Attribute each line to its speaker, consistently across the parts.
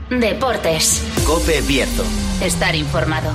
Speaker 1: Deportes.
Speaker 2: COPE Bierzo.
Speaker 1: Estar informado.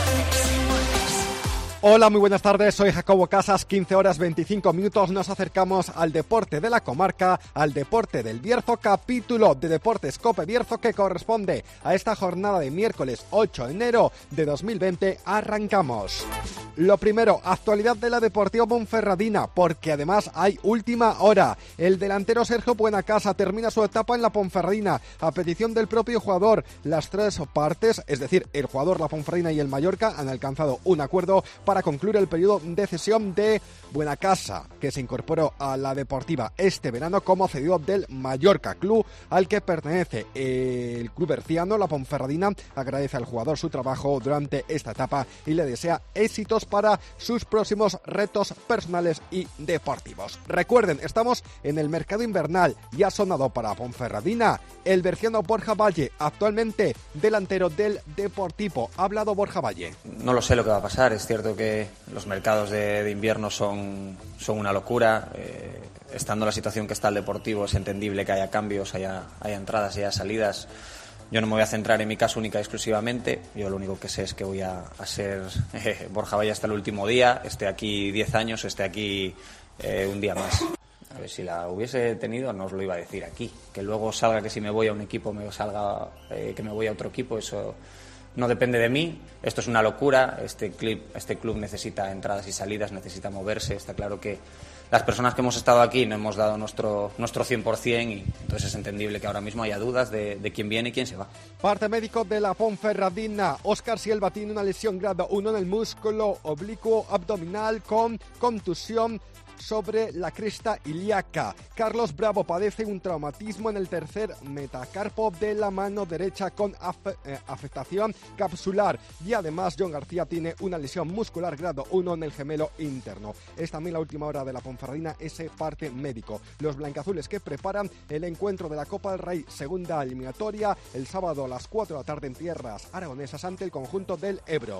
Speaker 3: Hola, muy buenas tardes, soy Jacobo Casas, 15 horas 25 minutos, nos acercamos al deporte de la comarca, al deporte del Bierzo, capítulo de Deportes COPE Bierzo que corresponde a esta jornada de miércoles 8 de enero de 2020, arrancamos. Lo primero, actualidad de la Deportiva Ponferradina, porque además hay última hora. El delantero Sergio Buenacasa termina su etapa en la Ponferradina a petición del propio jugador. Las tres partes, es decir, el jugador, la Ponferradina y el Mallorca, han alcanzado un acuerdo para concluir el periodo de cesión de Buenacasa, que se incorporó a la Deportiva este verano como cedido del Mallorca, club al que pertenece. El club berciano, la Ponferradina, agradece al jugador su trabajo durante esta etapa y le desea éxitos para sus próximos retos personales y deportivos. Recuerden, estamos en el mercado invernal y ha sonado para Ponferradina el berciano Borja Valle, actualmente delantero del Deportivo. Ha hablado Borja Valle.
Speaker 4: No lo sé lo que va a pasar, es cierto que los mercados de invierno son una locura. Estando la situación que está el Deportivo, es entendible que haya cambios, haya entradas y haya salidas. Yo no me voy a centrar en mi caso única y exclusivamente. Yo lo único que sé es que voy a ser Borja Valle hasta el último día, esté aquí 10 años, esté aquí un día más. A ver, si la hubiese tenido no os lo iba a decir aquí. Que luego salga que si me voy a un equipo me salga que me voy a otro equipo, eso no depende de mí. Esto es una locura. Este club necesita entradas y salidas, necesita moverse. Está claro que las personas que hemos estado aquí no hemos dado nuestro 100% y entonces es entendible que ahora mismo haya dudas de quién viene y quién se va.
Speaker 3: Parte médico de la Ponferradina. Óscar Silva tiene una lesión grado 1 en el músculo oblicuo abdominal con contusión sobre la cresta ilíaca. Carlos Bravo padece un traumatismo en el tercer metacarpo de la mano derecha con afectación capsular y además John García tiene una lesión muscular grado 1 en el gemelo interno. Es también la última hora de la Ponferradina, ese parte médico. Los blancazules que preparan el encuentro de la Copa del Rey, segunda eliminatoria, el sábado a las 4 de la tarde en tierras aragonesas ante el conjunto del Ebro.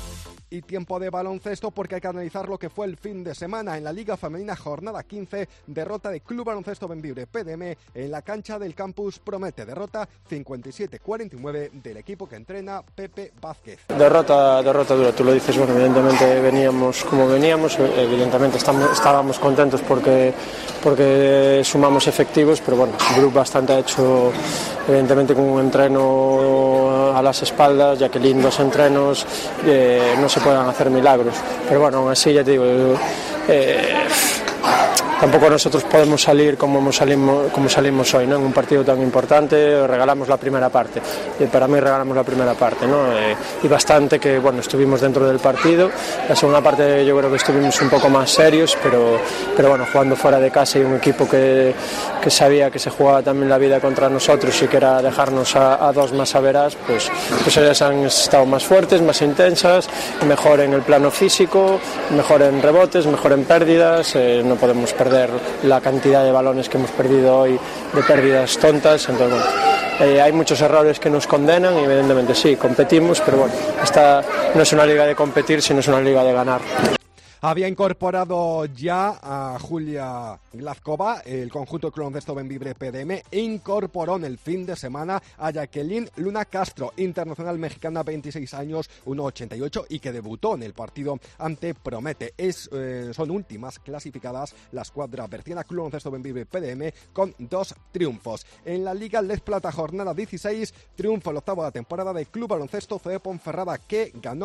Speaker 3: Y tiempo de baloncesto porque hay que analizar lo que fue el fin de semana en la Liga Femenina, jornada 15, derrota de Club Baloncesto Bembibre PDM en la cancha del Campus Promete, derrota 57-49 del equipo que entrena Pepe Vázquez.
Speaker 5: Derrota dura, tú lo dices, bueno, evidentemente veníamos como veníamos, evidentemente estábamos contentos porque sumamos efectivos, pero bueno, el grupo bastante ha hecho, evidentemente con un entreno a las espaldas, Jacqueline 2 entrenos, no se pueden hacer milagros, pero bueno, aún así ya te digo, tampoco nosotros podemos salir como salimos hoy, ¿no? En un partido tan importante regalamos la primera parte, y para mí regalamos la primera parte, ¿no? Y bastante que bueno, estuvimos dentro del partido. La segunda parte yo creo que estuvimos un poco más serios, pero bueno, jugando fuera de casa y un equipo que sabía que se jugaba también la vida contra nosotros y que era dejarnos a dos más a verás, pues ellas han estado más fuertes, más intensas, mejor en el plano físico, mejor en rebotes, mejor en pérdidas. No podemos perder la cantidad de balones que hemos perdido hoy, de pérdidas tontas. Entonces bueno, hay muchos errores que nos condenan y evidentemente sí, competimos, pero bueno, esta no es una liga de competir, sino es una liga de ganar.
Speaker 3: Había incorporado ya a Julia Glazkova, el conjunto de Club Baloncesto Bembibre PDM, incorporó en el fin de semana a Jacqueline Luna Castro, internacional mexicana, 26 años, 1,88 y que debutó en el partido ante Promete. Son últimas clasificadas la escuadra berciana Club Baloncesto Bembibre PDM con 2 triunfos. En la Liga Les Plata, jornada 16, triunfo el octavo de la temporada de Club Baloncesto CD Ponferrada, que ganó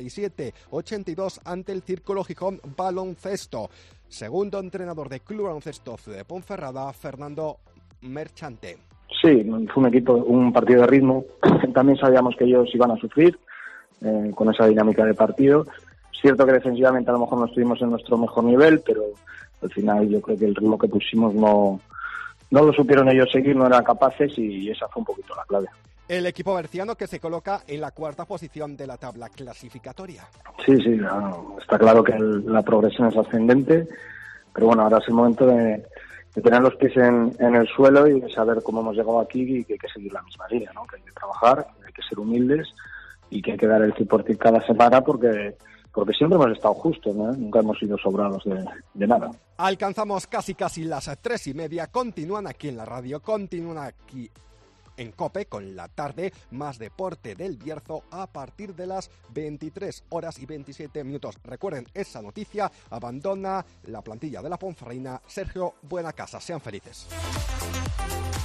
Speaker 3: 97-82 ante el Círculo Gijón Baloncesto. Segundo entrenador de Club Baloncesto de Ponferrada, Fernando Merchante.
Speaker 6: Sí, fue un partido de ritmo. También sabíamos que ellos iban a sufrir con esa dinámica de partido. Es cierto que defensivamente a lo mejor no estuvimos en nuestro mejor nivel, pero al final yo creo que el ritmo que pusimos no lo supieron ellos seguir, no eran capaces y esa fue un poquito la clave.
Speaker 3: El equipo berciano que se coloca en la cuarta posición de la tabla clasificatoria.
Speaker 6: Sí, está claro que la progresión es ascendente, pero bueno, ahora es el momento de tener los pies en el suelo y de saber cómo hemos llegado aquí y que hay que seguir la misma línea, ¿no? Que hay que trabajar, que hay que ser humildes y que hay que dar el 100% cada semana porque siempre hemos estado justos, ¿no? Nunca hemos sido sobrados de nada.
Speaker 3: Alcanzamos casi las 3:30, continúan aquí en la radio, continúan aquí en COPE con la tarde, más deporte del Bierzo a partir de las 23:27. Recuerden esa noticia, abandona la plantilla de la Ponferradina Sergio Buenacasa. Sean felices.